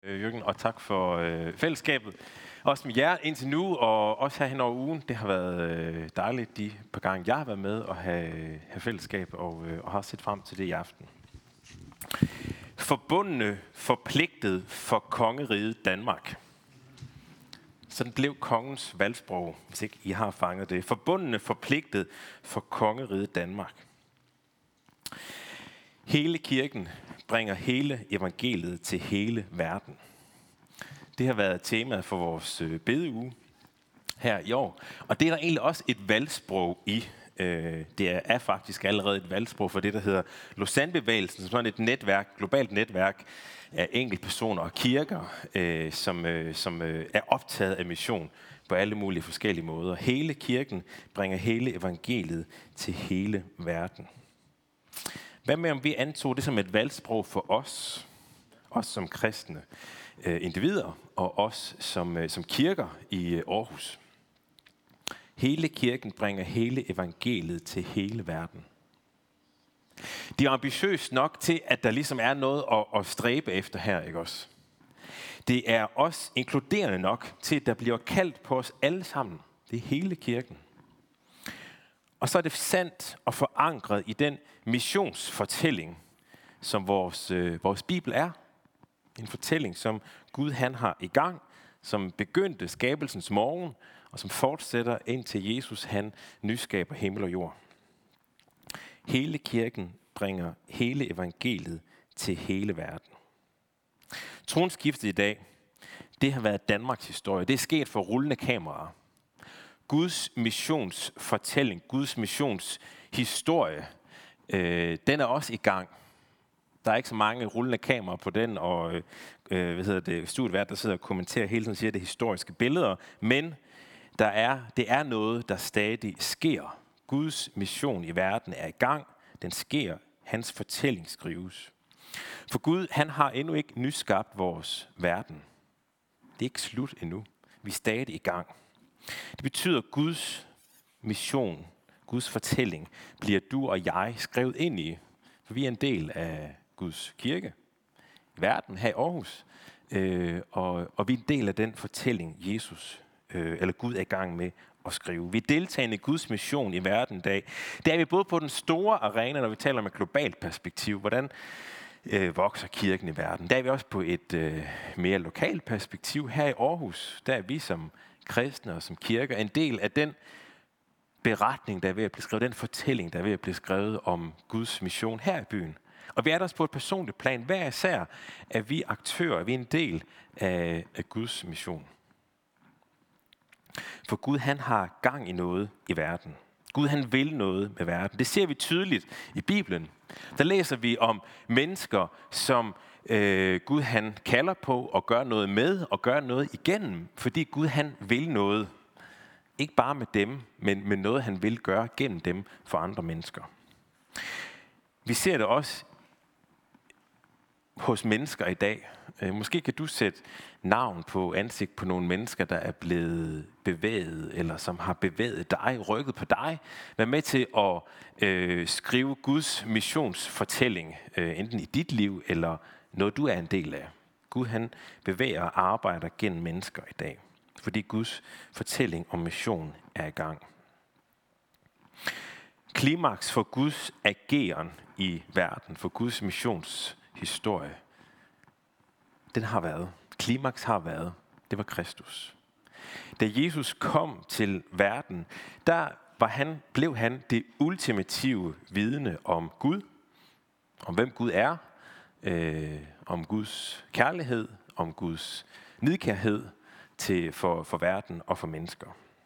Jørgen, og tak for fællesskabet. Også med jer indtil nu, og også her hen over ugen. Det har været dejligt de par gange, jeg har været med og have fællesskab, og har set frem til det i aften. Forbundne, forpligtet for kongeriget Danmark. Sådan blev kongens valgsprog, hvis ikke I har fanget det. Forbundne, forpligtet for kongeriget Danmark. Hele kirken bringer hele evangeliet til hele verden. Det har været temaet for vores bedeuge her i år. Og det er der egentlig også et valgsprog i. Det er faktisk allerede et valgsprog for det, der hedder Lausanne-bevægelsen, som er et netværk, globalt netværk af enkeltpersoner og kirker, som er optaget af mission på alle mulige forskellige måder. Hele kirken bringer hele evangeliet til hele verden. Hvad med, om vi antog det som et valgsprog for os som kristne individer, og os som kirker i Aarhus? Hele kirken bringer hele evangeliet til hele verden. Det er ambitiøst nok til, at der ligesom er noget at stræbe efter her, ikke også? Det er også inkluderende nok til, at der bliver kaldt på os alle sammen. Det er hele kirken. Og så er det sandt og forankret i den missionsfortælling, som vores Bibel er. En fortælling, som Gud han har i gang, som begyndte skabelsens morgen, og som fortsætter indtil Jesus han nyskaber himmel og jord. Hele kirken bringer hele evangeliet til hele verden. Tronskiftet i dag, det har været Danmarks historie. Det er sket for rullende kameraer. Guds missionsfortælling, Guds missionshistorie, den er også i gang. Der er ikke så mange rullende kameraer på den, og studievært, der sidder og kommenterer hele tiden, siger det historiske billeder, men det er noget, der stadig sker. Guds mission i verden er i gang, den sker, hans fortælling skrives. For Gud, han har endnu ikke nyskabt vores verden. Det er ikke slut endnu. Vi er stadig i gang. Det betyder, at Guds mission, Guds fortælling, bliver du og jeg skrevet ind i. For vi er en del af Guds kirke i verden, her i Aarhus. Og vi er en del af den fortælling, Gud er i gang med at skrive. Vi er deltagende i Guds mission i verden i dag. Der er vi både på den store arena, når vi taler om et globalt perspektiv. Hvordan vokser kirken i verden? Der er vi også på et mere lokalt perspektiv her i Aarhus. Der er vi som kristne og som kirker en del af den beretning, der er ved at blive skrevet, den fortælling, der er ved at blive skrevet om Guds mission her i byen. Og vi er der også på et personligt plan. Hver især er vi aktører, er vi en del af Guds mission. For Gud, han har gang i noget i verden. Gud, han vil noget med verden. Det ser vi tydeligt i Bibelen. Der læser vi om mennesker, som Gud, han kalder på og gør noget med og gør noget igennem. Fordi Gud, han vil noget. Ikke bare med dem, men med noget, han vil gøre gennem dem for andre mennesker. Vi ser det også hos mennesker i dag. Måske kan du sætte navn på ansigt på nogle mennesker, der er blevet bevæget, eller som har bevæget dig, rykket på dig. Vær med til at skrive Guds missionsfortælling, enten i dit liv, eller noget du er en del af. Gud, han bevæger og arbejder gennem mennesker i dag, fordi Guds fortælling om mission er i gang. Klimaks for Guds ageren i verden, for Guds missionshistorie, den har været. Klimaks har været. Det var Kristus. Da Jesus kom til verden, blev han det ultimative vidne om Gud, om hvem Gud er, om Guds kærlighed, om Guds nidkærhed for verden og for mennesker.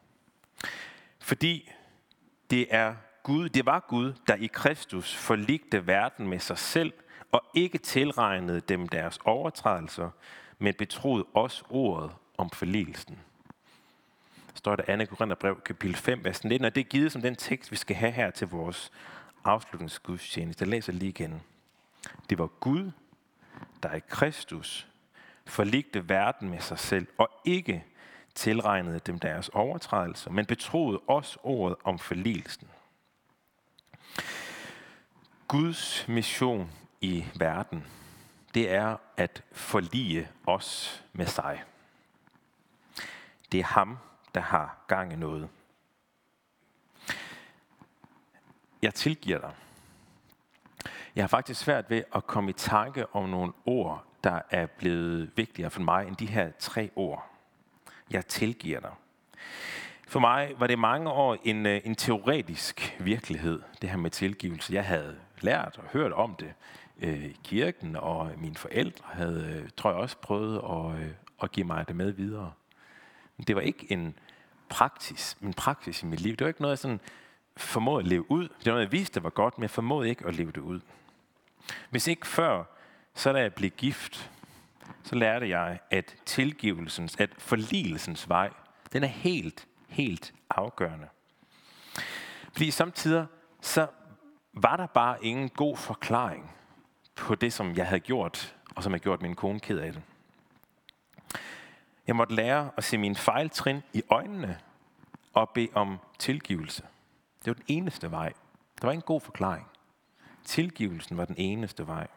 Fordi det var Gud, der i Kristus forligte verden med sig selv, og ikke tilregnede dem deres overtrædelser, men betroede os ordet om forligelsen. Der står der 2. Korintherbrev, kapitel 5, vers 19, og det er givet som den tekst, vi skal have her til vores afslutningsgudstjeneste. Jeg læser lige igen. Det var Gud, der i Kristus forligte verden med sig selv, og ikke tilregnede dem deres overtrædelser, men betroede os ordet om forligelsen. Guds mission i verden, det er at forlige os med sig. Det er ham, der har gang i noget. Jeg tilgiver dig. Jeg har faktisk svært ved at komme i tanke om nogle ord, der er blevet vigtigere for mig end de her 3 ord. Jeg tilgiver dig. For mig var det mange år en teoretisk virkelighed, det her med tilgivelse. Jeg havde lært og hørt om det i kirken, og mine forældre havde, tror jeg, også prøvet at give mig det med videre. Men det var ikke en praksis i mit liv. Det var ikke noget, jeg sådan formåede at leve ud. Det var noget, jeg vidste, var godt, men jeg formåede ikke at leve det ud. Hvis ikke før, så da jeg blev gift, så lærte jeg, at forligelsens vej, den er helt afgørende. Fordi samtidig så var der bare ingen god forklaring på det, som jeg havde gjort, og som jeg gjort min kone ked af det. Jeg måtte lære at se mine fejltrin i øjnene og bede om tilgivelse. Det var den eneste vej. Der var ingen god forklaring. Tilgivelsen var den eneste vej.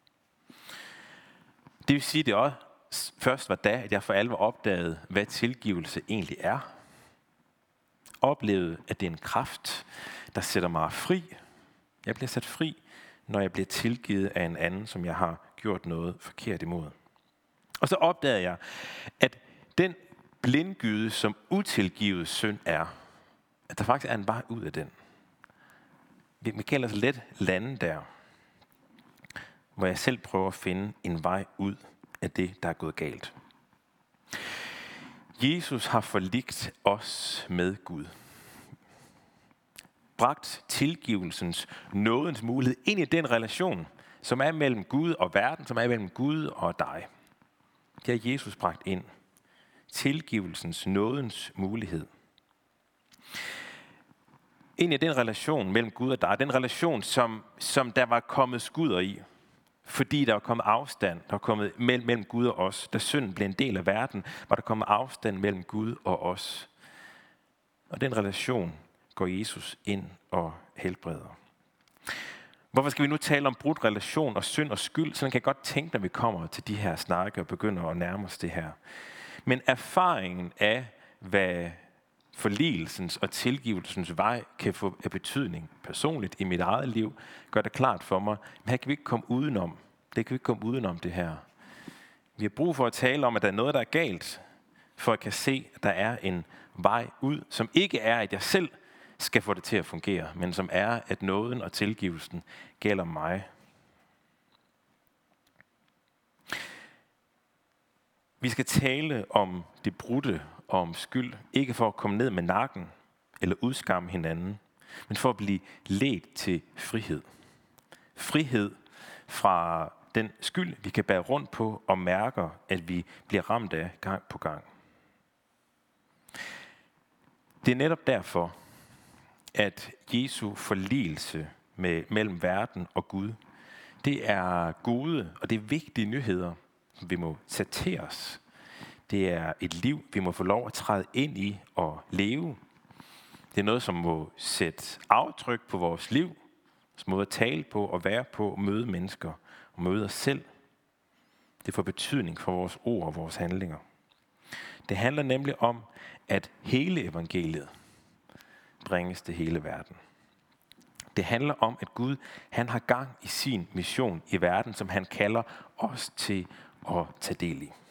Det vil sige, at det også først var da, at jeg for alvor opdagede, hvad tilgivelse egentlig er. Oplevede, at det er en kraft, der sætter mig fri. Jeg bliver sat fri, når jeg bliver tilgivet af en anden, som jeg har gjort noget forkert imod. Og så opdagede jeg, at den blindgyde, som utilgivet synd er, at der faktisk er en vej ud af den. Vi kan ellers let lande der, hvor jeg selv prøver at finde en vej ud af det, der er gået galt. Jesus har forligt os med Gud. Bragt tilgivelsens, nådens mulighed ind i den relation, som er mellem Gud og verden, som er mellem Gud og dig. Det har Jesus bragt ind. Tilgivelsens, nådens mulighed. Ind i den relation mellem Gud og dig, den relation, som der var kommet skudder i, fordi der var kommet afstand, der var kommet mellem Gud og os. Da synden blev en del af verden, var der kommet afstand mellem Gud og os. Og den relation går Jesus ind og helbreder. Hvorfor skal vi nu tale om brudt relation og synd og skyld? Sådan kan jeg godt tænke, når vi kommer til de her snakke og begynder at nærme os det her. Men erfaringen af, hvad forligelsens og tilgivelsens vej kan få af betydning personligt i mit eget liv, gør det klart for mig, men her kan vi ikke komme udenom. Det kan vi ikke komme udenom det her. Vi har brug for at tale om, at der er noget, der er galt, for at kan se, at der er en vej ud, som ikke er, at jeg selv skal få det til at fungere, men som er, at nåden og tilgivelsen gælder mig. Vi skal tale om det brudte og om skyld, ikke for at komme ned med nakken eller udskamme hinanden, men for at blive ledt til frihed. Frihed fra den skyld, vi kan bære rundt på og mærker, at vi bliver ramt af gang på gang. Det er netop derfor, at Jesu forligelse mellem verden og Gud, det er gode og det er vigtige nyheder, som vi må tage til os. Det er et liv, vi må få lov at træde ind i og leve. Det er noget, som må sætte aftryk på vores liv, vores måde at tale på og være på, og møde mennesker og møde os selv. Det får betydning for vores ord og vores handlinger. Det handler nemlig om, at hele evangeliet bringes til hele verden. Det handler om, at Gud, han har gang i sin mission i verden, som han kalder os til at tage del i.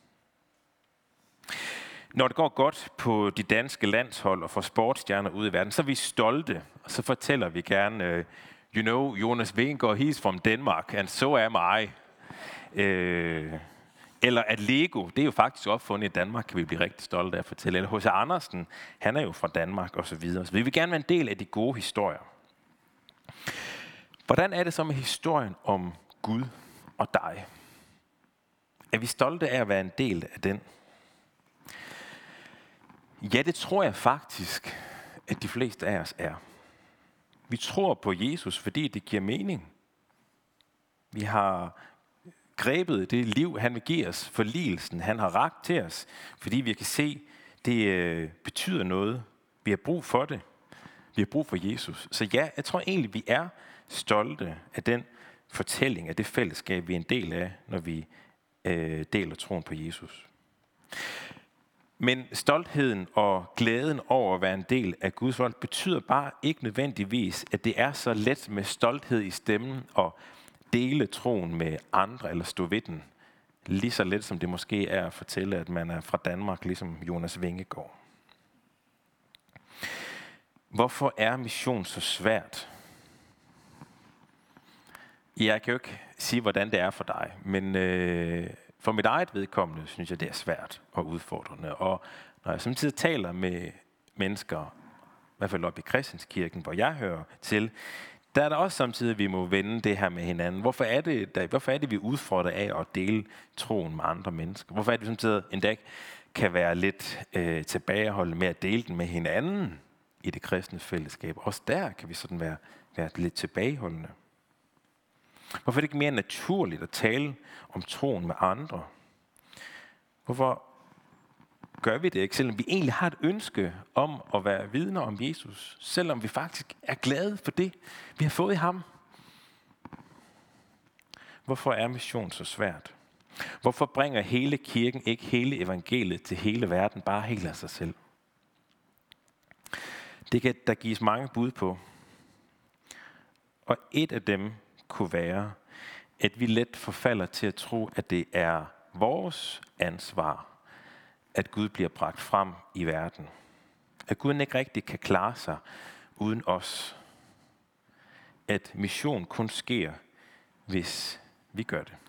Når det går godt på de danske landshold og for sportsstjerner ude i verden, så er vi stolte, og så fortæller vi gerne, Jonas Vingegaard, he's from Denmark, and so am I. Eller at Lego, det er jo faktisk opfundet i Danmark, kan vi blive rigtig stolte af at fortælle. Eller H.C. Andersen, han er jo fra Danmark og så videre. Så vi vil gerne være en del af de gode historier. Hvordan er det så med historien om Gud og dig? Er vi stolte af at være en del af den? Ja, det tror jeg faktisk, at de fleste af os er. Vi tror på Jesus, fordi det giver mening. Vi har grebet det liv, han vil give os, forligelsen, han har rakt til os, fordi vi kan se, det betyder noget. Vi har brug for det. Vi har brug for Jesus. Så ja, jeg tror egentlig, vi er stolte af den fortælling, af det fællesskab, vi er en del af, når vi deler troen på Jesus. Men stoltheden og glæden over at være en del af Guds folk betyder bare ikke nødvendigvis, at det er så let med stolthed i stemmen og dele troen med andre eller stå ved den. Lige så let som det måske er at fortælle, at man er fra Danmark, ligesom Jonas Vingegaard. Hvorfor er mission så svært? Jeg kan jo ikke sige, hvordan det er for dig, men for mit eget vedkommende synes jeg, det er svært og udfordrende. Og når jeg samtidig taler med mennesker, i hvert fald oppe i Christianskirken, hvor jeg hører til, der er der også samtidig, at vi må vende det her med hinanden. Hvorfor er det, vi udfordrer af at dele troen med andre mennesker? Hvorfor er det, vi samtidig endda kan være lidt tilbageholdende med at dele den med hinanden i det kristne fællesskab? Også der kan vi sådan være lidt tilbageholdende. Hvorfor er det ikke mere naturligt at tale om troen med andre? Hvorfor gør vi det ikke, selvom vi egentlig har et ønske om at være vidner om Jesus, selvom vi faktisk er glade for det, vi har fået i ham? Hvorfor er mission så svært? Hvorfor bringer hele kirken ikke hele evangeliet til hele verden, bare helt af sig selv? Det kan der gives mange bud på. Og et af dem kunne være, at vi let forfalder til at tro, at det er vores ansvar, at Gud bliver bragt frem i verden. At Gud ikke rigtig kan klare sig uden os. At mission kun sker, hvis vi gør det.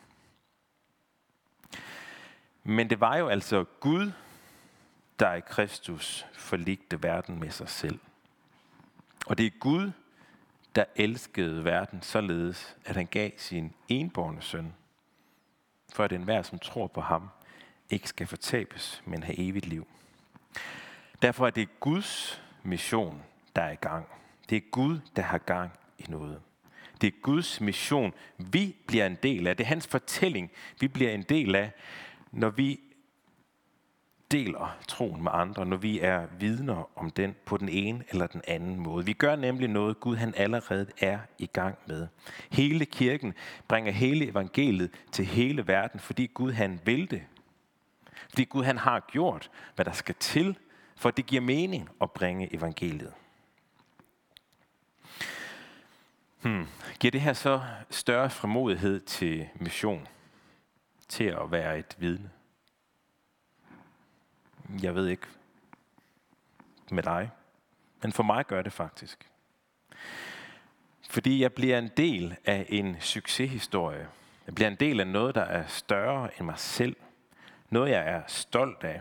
Men det var jo altså Gud, der i Kristus forligte verden med sig selv. Og det er Gud, der elskede verden således, at han gav sin enbårne søn, for at enhver, som tror på ham, ikke skal fortabes, men have evigt liv. Derfor er det Guds mission, der er i gang. Det er Gud, der har gang i noget. Det er Guds mission, vi bliver en del af. Det er hans fortælling, vi bliver en del af, når vi deler troen med andre, når vi er vidner om den på den ene eller den anden måde. Vi gør nemlig noget, Gud han allerede er i gang med. Hele kirken bringer hele evangeliet til hele verden, fordi Gud han vil det. Fordi Gud han har gjort, hvad der skal til, for at det giver mening at bringe evangeliet. Giver det her så større frimodighed til mission? Til at være et vidne? Jeg ved ikke med dig, men for mig gør det faktisk. Fordi jeg bliver en del af en succeshistorie. Jeg bliver en del af noget, der er større end mig selv. Noget, jeg er stolt af.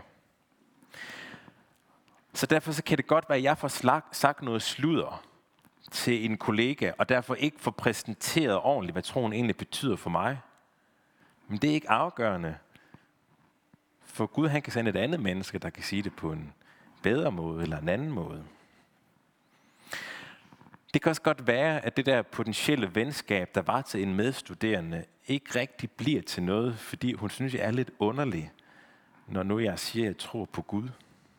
Så derfor så kan det godt være, at jeg får sagt noget sludder til en kollega, og derfor ikke får præsenteret ordentligt, hvad troen egentlig betyder for mig. Men det er ikke afgørende. For Gud han kan sende et andet menneske, der kan sige det på en bedre måde eller en anden måde. Det kan også godt være, at det der potentielle venskab, der var til en medstuderende, ikke rigtig bliver til noget, fordi hun synes, jeg er lidt underlig, når nu jeg siger, at jeg tror på Gud.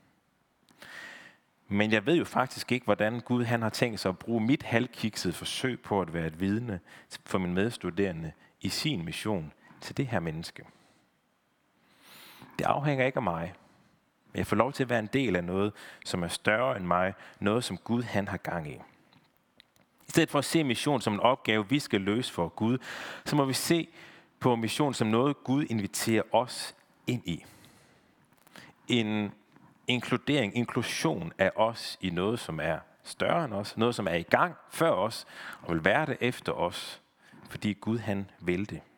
Men jeg ved jo faktisk ikke, hvordan Gud han har tænkt sig at bruge mit halvkiksede forsøg på at være et vidne for min medstuderende i sin mission til det her menneske. Det afhænger ikke af mig. Men jeg får lov til at være en del af noget, som er større end mig. Noget, som Gud han har gang i. I stedet for at se mission som en opgave, vi skal løse for Gud, så må vi se på mission som noget, Gud inviterer os ind i. En inklusion af os i noget, som er større end os. Noget, som er i gang før os, og vil være det efter os. Fordi Gud han vil det.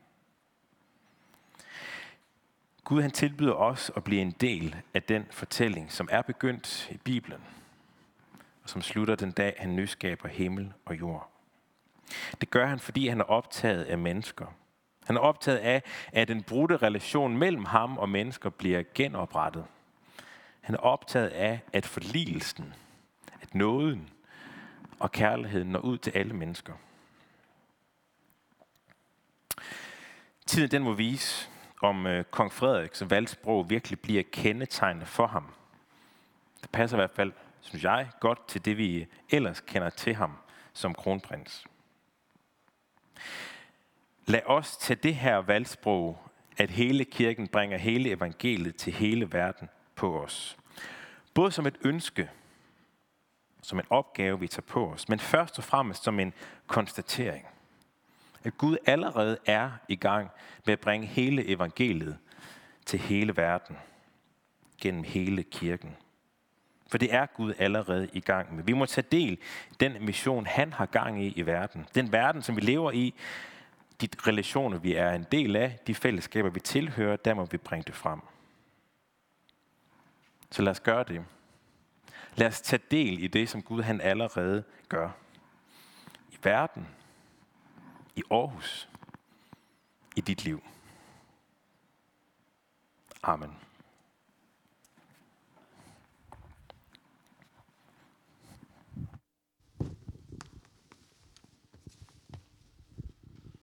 Gud han tilbyder os at blive en del af den fortælling, som er begyndt i Bibelen, og som slutter den dag, han nyskaber himmel og jord. Det gør han, fordi han er optaget af mennesker. Han er optaget af, at den brudte relation mellem ham og mennesker bliver genoprettet. Han er optaget af, at forligelsen, at nåden og kærligheden når ud til alle mennesker. Tiden den må vise, om kong Frederiks valgsprog virkelig bliver kendetegnende for ham. Det passer i hvert fald, synes jeg, godt til det, vi ellers kender til ham som kronprins. lad os tage det her valgsprog, at hele kirken bringer hele evangeliet til hele verden på os. Både som et ønske, som en opgave, vi tager på os, men først og fremmest som en konstatering. At Gud allerede er i gang med at bringe hele evangeliet til hele verden, gennem hele kirken. For det er Gud allerede i gang med. Vi må tage del i den mission, han har gang i verden. Den verden, som vi lever i, de relationer, vi er en del af, de fællesskaber, vi tilhører, der må vi bringe det frem. Så lad os gøre det. Lad os tage del i det, som Gud han allerede gør. I verden, i Aarhus, i dit liv. Amen.